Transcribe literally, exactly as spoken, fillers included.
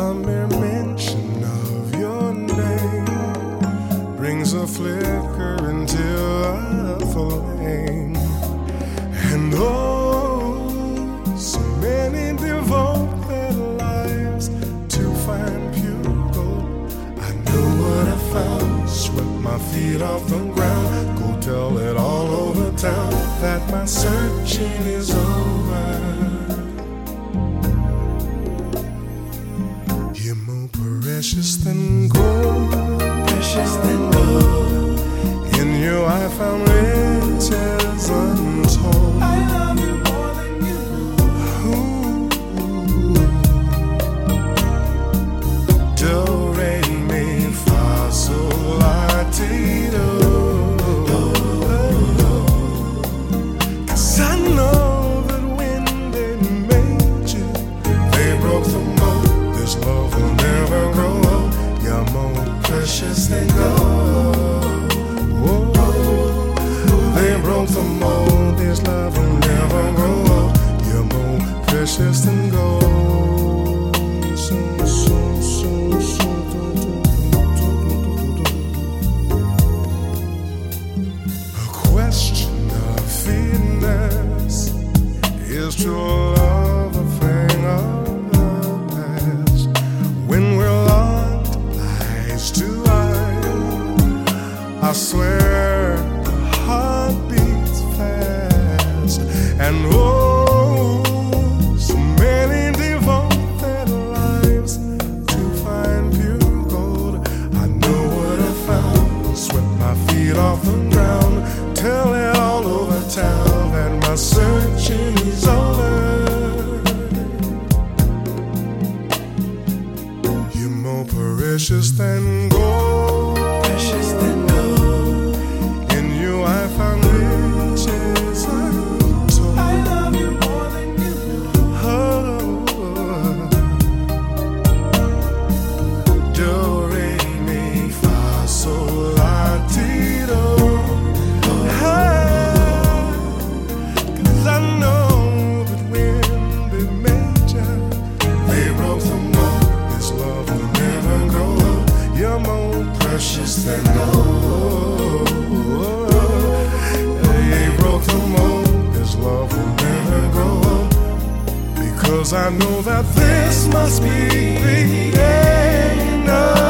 The mere mention of your name brings a flicker into a flame. And oh, so many devote their lives to find pure gold. I know what I found, swept my feet off the ground. Go tell it all over town that my searching is over. You're more precious than gold, precious than gold. In you I found riches untold. I love you more than you know. Do, re, mi, fa, sol, la, ti, do. Cause I know that when they made you, they broke the mold. This love will never grow old. You're more precious than gold. Whoa. They broke the mold. This love will never grow old. You're more precious than gold. So, so, so, so, do, do, do, do, do. A question of fitness is true love a thing of the past. When we're locked eyes to eyes, I swear the heart beats fast. And oh, so many devote their lives to find pure gold. I know what I found, swept my feet off the ground. Tell it all over town that my searching is over. You're more precious than gold, precious than gold. In you I found riches untold. I love you more than you know. Oh. Do, re, mi, fa, sol, la, ti, do. Ah, 'cause I know that when they made you, they broke the mold. This love will never grow old. You're more precious than gold. They broke the mold. This love will never grow old. Because I know that this must be the end of